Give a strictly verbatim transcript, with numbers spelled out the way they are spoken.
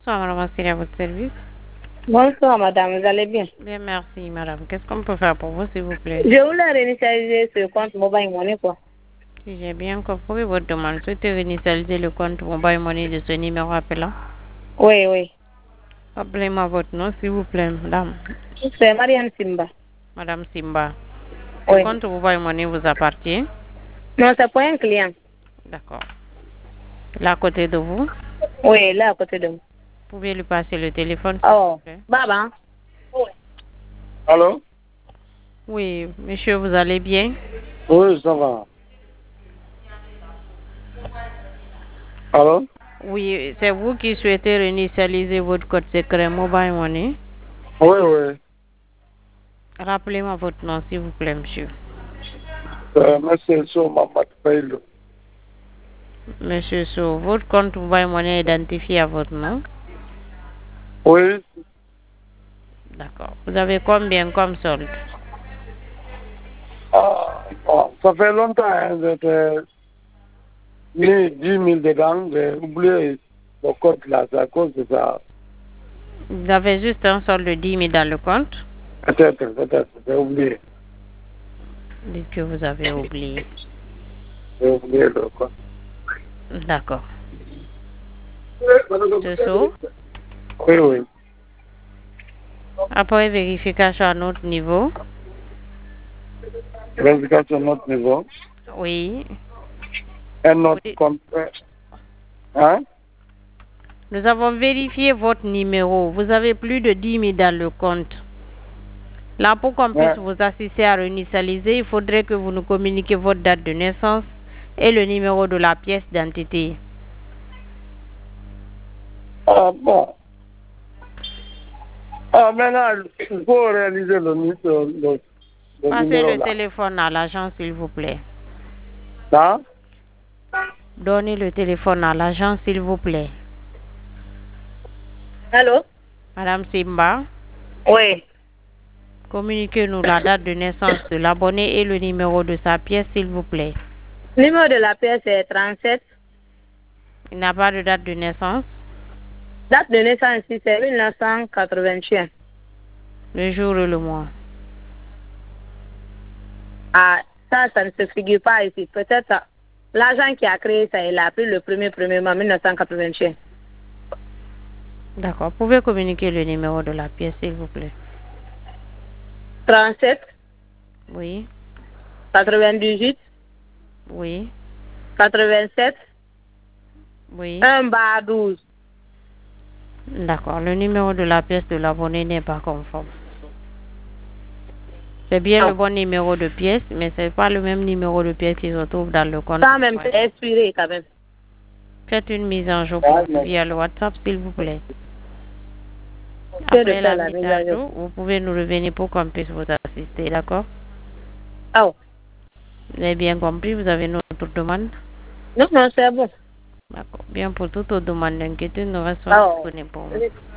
Bonsoir, madame, c'est à votre service. Bonsoir, madame, vous allez bien? Bien, merci, madame. Qu'est-ce qu'on peut faire pour vous, s'il vous plaît? Je voulais réinitialiser ce compte Mobile Money, quoi. Si j'ai bien compris votre demande, souhaitez réinitialiser le compte Mobile Money de ce numéro appelant. Oui, oui. Appelez-moi votre nom, s'il vous plaît, madame. C'est Marianne Simba. Madame Simba. Le Oui. compte Mobile Money vous appartient? Non, c'est pour un client. D'accord. Là, à côté de vous, Oui, là, à côté de moi. vous pouvez lui passer le téléphone, s'il vous Oh, plaît. Baba. Oui. Allô? Oui, monsieur, vous allez bien? Oui, ça va. Allô? Oui, c'est vous qui souhaitez réinitialiser votre code secret Mobile Money. Oui, oui. Rappelez-moi votre nom, s'il vous plaît, monsieur. Euh, Monsieur Sow Mamat Paylou. Monsieur So, votre compte Mobile Money est identifié à votre nom? Oui. D'accord. Vous avez combien comme solde? Ah, bon, ça fait longtemps hein, j'étais mis dix mille dedans, j'ai oublié le code là, c'est à cause de ça. Vous avez juste un solde de dix mille dans le compte? Peut-être, peut-être, j'ai oublié. Dites que vous avez oublié. J'ai oublié le code. D'accord. Monsieur So, Oui, oui. après vérification à notre niveau, Vérification de notre niveau. oui, Un autre compte. Hein? nous avons vérifié votre numéro. Vous avez plus de dix mille dans le compte. Là, pour qu'on puisse Ouais. vous assister à réinitialiser, il faudrait que vous nous communiquiez votre date de naissance et le numéro de la pièce d'identité. Ah bon. Ah, maintenant, il faut réaliser le, nu- le, le, le Passez numéro le là. téléphone à l'agent, s'il vous plaît. Hein? Donnez le téléphone à l'agent, s'il vous plaît. Allô? Madame Simba, Oui. communiquez-nous la date de naissance de l'abonné et le numéro de sa pièce, s'il vous plaît. Le numéro de la pièce est trente-sept. Il n'a pas de date de naissance. Date de naissance ici, c'est mille neuf cent quatre-vingt-un. Le jour et le mois. Ah, ça, ça ne se figure pas ici. Peut-être l'agent qui a créé ça, il a pris le premier premier mois mille neuf cent quatre-vingt-un. D'accord. Vous pouvez communiquer le numéro de la pièce, s'il vous plaît. trente-sept, Oui, quatre-vingt-dix-huit, oui, quatre-vingt-sept, oui. un bar douze. D'accord. Le numéro de la pièce de l'abonné n'est pas conforme. C'est bien le Non. bon numéro de pièce, mais ce n'est pas le même numéro de pièce qui se trouve dans le compte. Ça même, c'est expiré quand même. Faites une mise en jour pour Ah, nous non. via le WhatsApp, s'il vous plaît. C'est de Après faire la la mise mise à à jour. jour, vous pouvez nous revenir pour qu'on puisse vous assister, d'accord? Oh. Vous avez bien compris, vous avez notre demande? Non, non, c'est bon. D'accord. Bien, pour toute autre demande d'inquiétude, nous restons Oh. disponibles pour vous.